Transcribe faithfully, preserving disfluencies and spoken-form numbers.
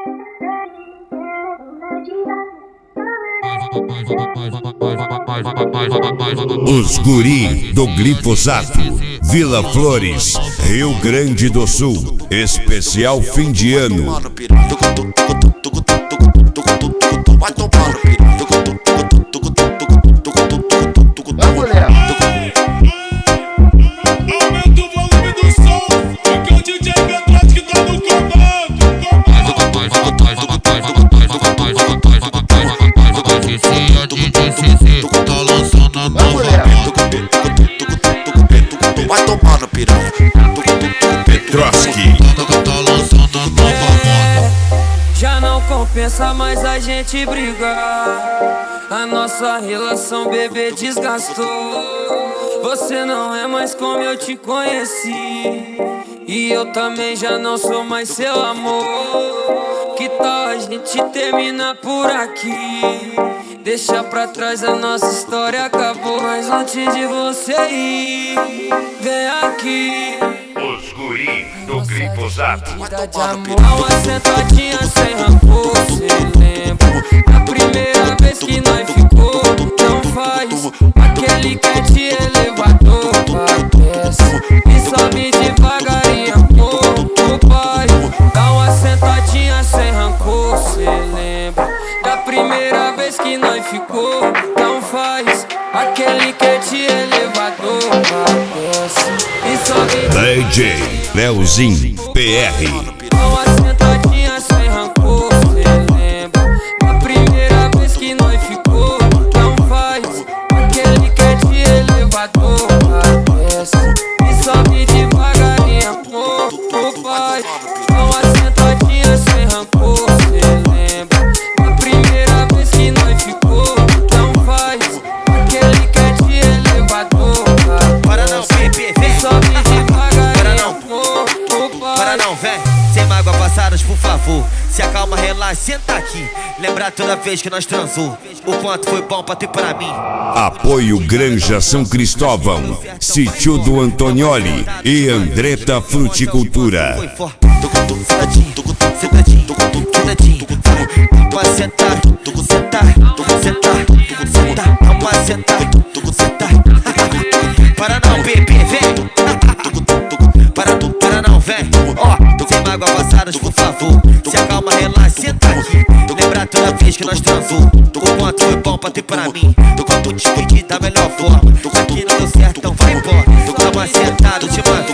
Os guri do glifosato, Vila Flores, Rio Grande do Sul, especial fim de ano. Petroski. Já não compensa mais a gente brigar. A nossa relação, bebê, desgastou. Você não é mais como eu te conheci, e eu também já não sou mais seu amor. Que tal a gente terminar por aqui? Deixa pra trás, a nossa história acabou. Mas antes de você ir, vem aqui. Os guri do glifosato. Dá uma sentadinha sem rancor, cê lembra da primeira vez que nós ficou? Não faz aquele cat elevador, desce e sobe devagarinho, pouco, pai. Dá uma sentadinha sem rancor, cê lembra da primeira vez que nós ficou? Não faz aquele cat elevador, desce e sobe. D J Leozinho P R. Dá uma sentadinha sem rancor, cê lembra da primeira vez que nós ficou? Não faz aquele cat elevador, desce e sobe devagarinho, pouco, pai. Dá uma sentadinha sem rancor, cê lembra da primeira vez que nós ficou? Não faz aquele cat elevador, para não, bebê, vem. sobe devagarinho. Para não, vem, sem mágoa passadas, por favor. Se acalma, relaxa, senta aqui. Lembrar toda vez que nós transou, o quanto foi bom pra tu e pra mim. Apoio Granja São Cristóvão, Sítio do Antonioli e Andretta Fruticultura. Foi forte, sentadinho, sentadinho, sentadinho. Vamos sentar, sentar, sentar, sentar. Vamos sentar, sentar. Para não, bebê, vem. Para tu, para não, vem. Ó, sem mágoa passadas, por favor. Se acalma, relaxa, senta aqui. Lembrar toda vez que nós transou, o quanto foi bom pra tu e pra mim. Do quanto te pedi da melhor forma. Aqui não deu certo, então vai embora. Tava sentado, te mandando.